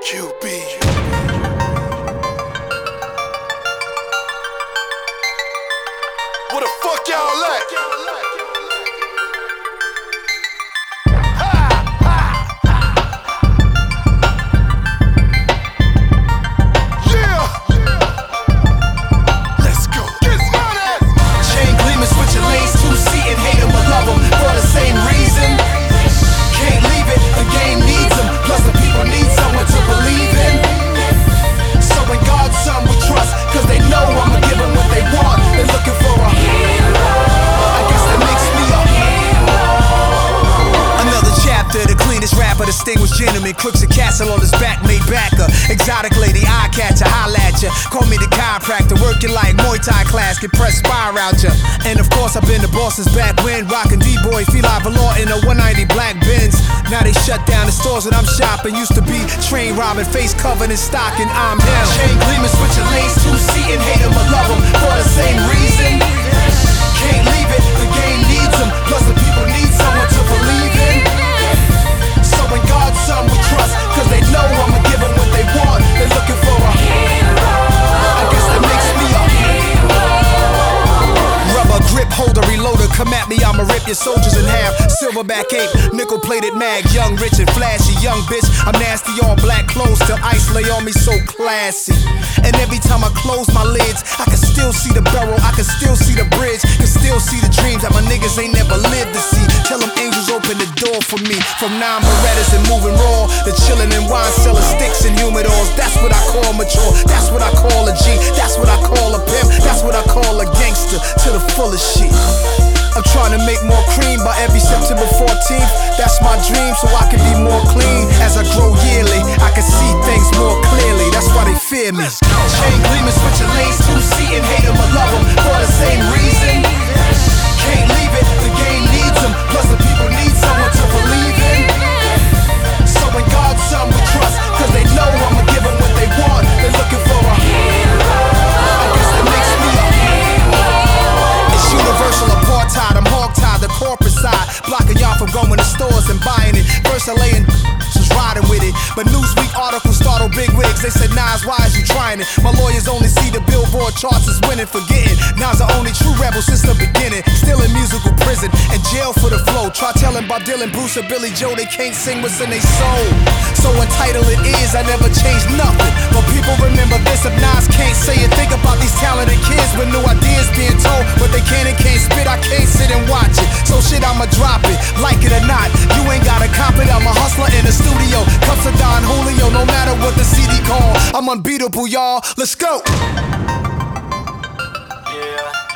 QB. Where the fuck y'all at? Distinguished gentleman, crooks a castle on his back, made backer. Exotic lady, eye catcher, holla at ya. Call me the chiropractor, working like Muay Thai class, get pressed spire out ya. And of course, I've been the boss's back when rockin' D-boy, Feli Valor in a 190 black Benz. Now they shut down the stores that I'm shopping. Used to be train robbing, face covered in stocking. I'm him. Chain gleaming, switching lanes, two-seating, hate him or love him for the same reason. Can't leave it, the game needs him. Plus the people need someone to believe in. When God's son we trust, cause they know I'ma give them what they want. They're looking for a hero. I guess that makes me a hero. Rubber grip holder, reloader, come at me, I'ma rip your soldiers in half. Silverback ape, nickel-plated mag, young, rich and flashy, young bitch. I'm nasty, all black clothes till ice lay on me, so classy. And every time I close my lids, I can still see the barrel, I can still see the bridge, can still see the dreams that my niggas ain't never lived to see. Tell them angels open the door for me. From 9 Berettas and moving raw, the chillin' and wine selling sticks and humidors. That's what I call mature, that's what I call a G, that's what I call a pimp, that's what I call a gangster to the fullest shit. I'm trying to make more cream by every September 14th. That's my dream, so I can be more clean. As I grow yearly, I can see things more clearly. That's why they fear me. Chain gleaming, switching lanes, two-seating, hate him or love him for the same reason. Can't leave it, the game needs him. Plus the people need someone to believe in. So when God's son we trust, cause they know I'ma give them what they want. They're looking for a hero. I guess that makes me a hero. It's universal apartheid, I'm hog-tied, the corporate side, blocking y'all from going to stores and buying it. First I lay in was riding with it, but Newsweek articles startled big wigs. They said, Nas, why is you trying it? My lawyers only see the Billboard charts as winning, forgetting Nas the only true rebel since the beginning. Still in musical prison and jail for the flow. Try telling Bob Dylan, Bruce or Billy Joe they can't sing what's in their soul. So entitled it is, I never changed nothing. But people remember this if Nas can't say it. Think about these talented kids with new ideas being told, but they can't and can't spit. I can't sit and watch it. So shit, I'ma drop it, like it or not. You ain't gotta cop it. I'm a hustler in the studio. Cups of Don Julio, no matter what the CD call. I'm unbeatable, y'all. Let's go. Yeah.